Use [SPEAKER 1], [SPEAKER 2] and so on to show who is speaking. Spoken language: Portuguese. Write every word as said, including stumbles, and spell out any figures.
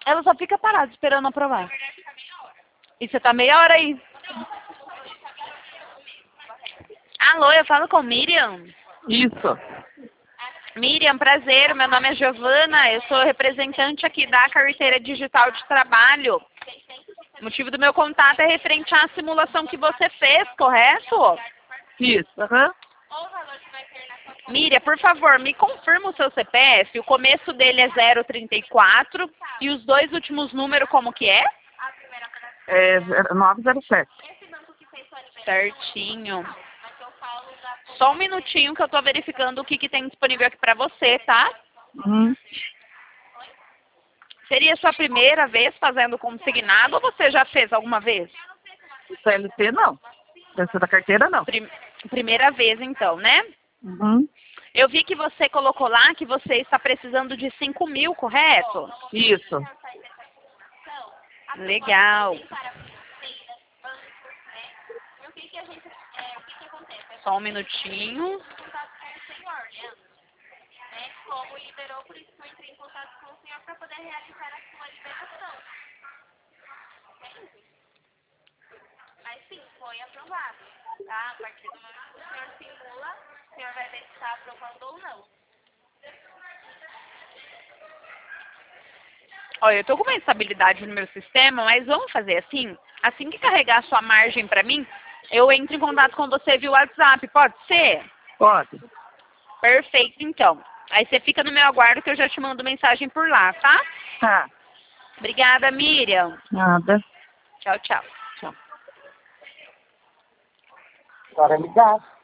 [SPEAKER 1] Ela só fica parada esperando aprovar. E você tá meia hora aí. Alô, eu falo com Miriam?
[SPEAKER 2] Isso.
[SPEAKER 1] Miriam, prazer. Meu nome é Giovana. Eu sou representante aqui da Carteira Digital de Trabalho. O motivo do meu contato é referente à simulação que você fez, correto?
[SPEAKER 2] Isso, aham. Uhum.
[SPEAKER 1] Miriam, por favor, me confirma o seu C P F. O começo dele é zero trinta e quatro e os dois últimos números como que é?
[SPEAKER 2] É nove zero sete.
[SPEAKER 1] Certinho. Só um minutinho que eu tô verificando o que, que tem disponível aqui pra você, tá?
[SPEAKER 2] Uhum.
[SPEAKER 1] Seria a sua primeira vez fazendo consignado ou você já fez alguma vez?
[SPEAKER 2] C L T não. C L T da carteira não.
[SPEAKER 1] Prim- Primeira vez então, né?
[SPEAKER 2] Uhum.
[SPEAKER 1] Eu vi que você colocou lá que você está precisando de cinco mil, correto?
[SPEAKER 2] Isso.
[SPEAKER 1] Legal. Só um minutinho. Olha, eu tô com uma instabilidade no meu sistema, mas vamos fazer assim? Assim que carregar a sua margem pra mim, eu entro em contato com você via WhatsApp, pode ser?
[SPEAKER 2] Pode.
[SPEAKER 1] Perfeito, então. Aí você fica no meu aguardo que eu já te mando mensagem por lá, tá?
[SPEAKER 2] Tá.
[SPEAKER 1] Obrigada, Miriam.
[SPEAKER 2] Nada.
[SPEAKER 1] Tchau, tchau.
[SPEAKER 2] Tchau. Agora é ligar.